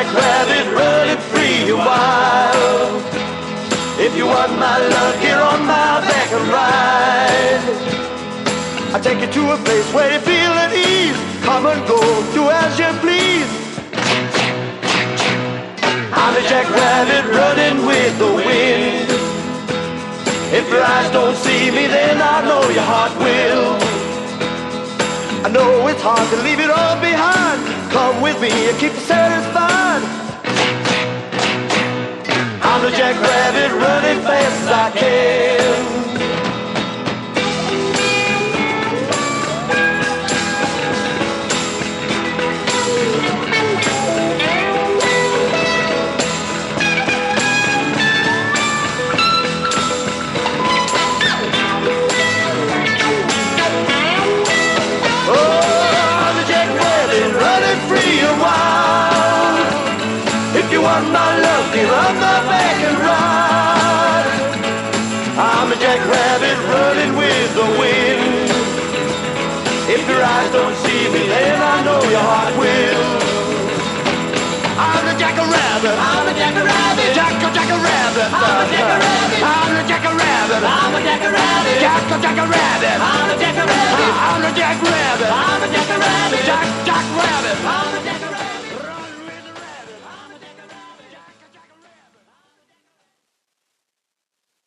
jackrabbit running free and wild. If you want my love, get on my back and ride. I'll take you to a place where you feel at ease. Come and go, do as you please. I'm a jackrabbit running with the wind. If your eyes don't see me, then I know your heart will. I know it's hard to leave it all behind. Come with me and keep you satisfied. I'm a jackrabbit running fast as I can. If you want my love, get on my back and ride. I'm a jackrabbit running with the wind. If your eyes don't see me, then I know your heart will. I'm a jackrabbit. I'm a jackrabbit. Jackrabbit. I'm a jackrabbit. I'm a jackrabbit. I'm a jackrabbit. Jackrabbit. I'm a jackrabbit. I'm a jackrabbit. I'm a jackrabbit. Jackrabbit.